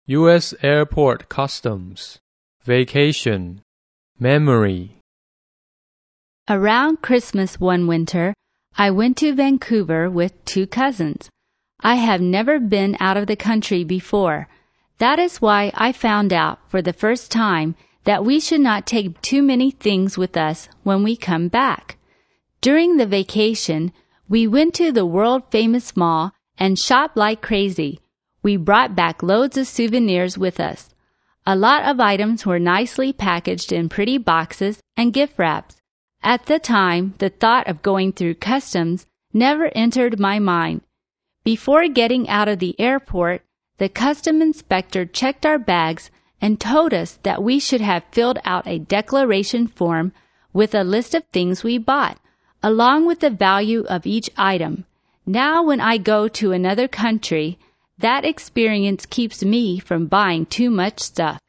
U.S. Airport Customs. Vacation. Memory. Around Christmas one winter, I went to Vancouver with 2 cousins. I have never been out of the country before. That is why I found out for the first time that we should not take too many things with us when we come back. During the vacation, we went to the world-famous mall and shopped like crazy. We brought back loads of souvenirs with us. A lot of items were nicely packaged in pretty boxes and gift wraps. At the time, the thought of going through customs never entered my mind. Before getting out of the airport, the custom inspector checked our bags and told us that we should have filled out a declaration form with a list of things we bought, along with the value of each item. Now when I go to another country, that experience keeps me from buying too much stuff.